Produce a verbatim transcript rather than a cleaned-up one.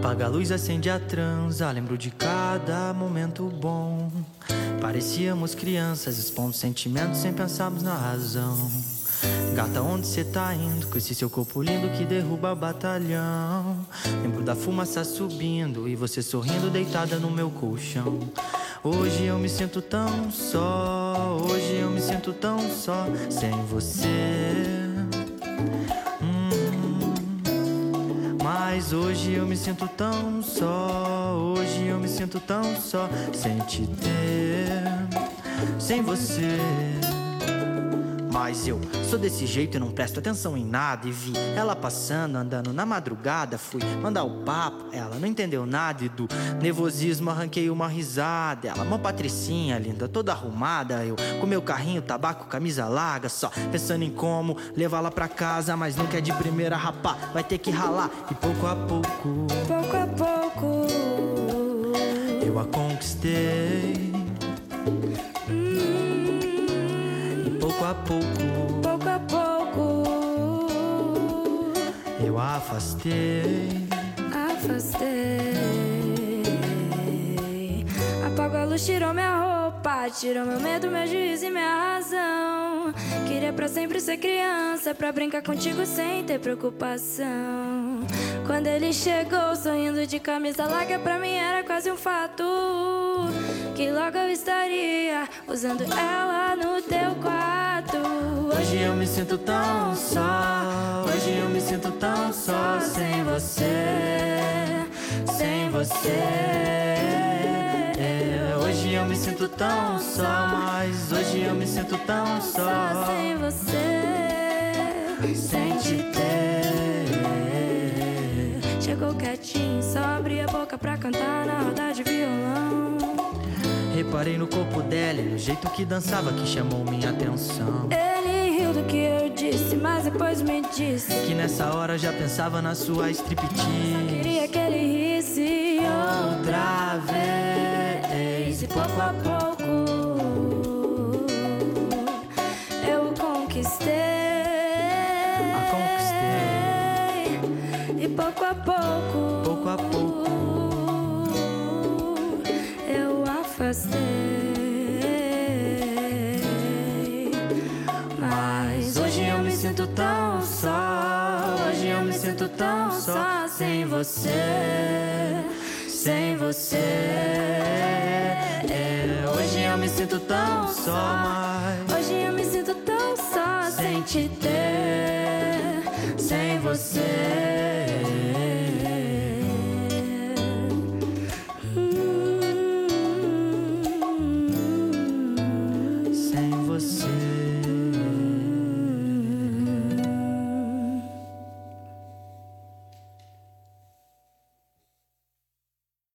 Apaga a luz, acende a transa, lembro de cada momento bom. Parecíamos crianças, expondo sentimentos sem pensarmos na razão. Gata, onde cê tá indo? Com esse seu corpo lindo que derruba batalhão. Lembro da fumaça subindo e você sorrindo deitada no meu colchão. Hoje eu me sinto tão só, hoje eu me sinto tão só sem você. hum, Mas hoje eu me sinto tão só, hoje eu me sinto tão só sem te ter, sem você. Mas eu sou desse jeito e não presto atenção em nada. E vi ela passando, andando na madrugada. Fui mandar o papo, ela não entendeu nada. E do nervosismo arranquei uma risada. Ela, mó patricinha, linda, toda arrumada. Eu com meu carrinho, tabaco, camisa larga, só pensando em como levá-la pra casa. Mas nunca é de primeira, rapá, vai ter que ralar. E pouco a pouco, pouco a pouco, eu a conquistei. Pouco a pouco, pouco a pouco, eu a afastei. Afastei. Apagou a luz, tirou minha roupa, tirou meu medo, meu juízo e minha razão. Queria pra sempre ser criança, pra brincar contigo sem ter preocupação. Quando ele chegou, sorrindo de camisa larga, pra mim era quase um fato que logo eu estaria usando ela no teu quarto. Hoje eu me sinto tão só, hoje eu me sinto tão só sem você, sem você. É, hoje eu me sinto tão só, mas hoje eu me sinto tão só sem você, sem te ter. Chegou quietinho, só abria a boca pra cantar na roda de violão. Reparei no corpo dela e no jeito que dançava que chamou minha atenção. Ele riu do que eu disse, mas depois me disse que nessa hora já pensava na sua striptease. Queria que ele risse outra vez. E pouco a pouco eu o conquistei. A conquistei. E pouco a pouco, pouco a pouco, eu afastei. Mas hoje eu me sinto tão só, hoje eu me sinto tão só sem você, sem você. É, hoje eu me sinto tão só, mas hoje eu me sinto tão só sem te ter, sem você. Sem você.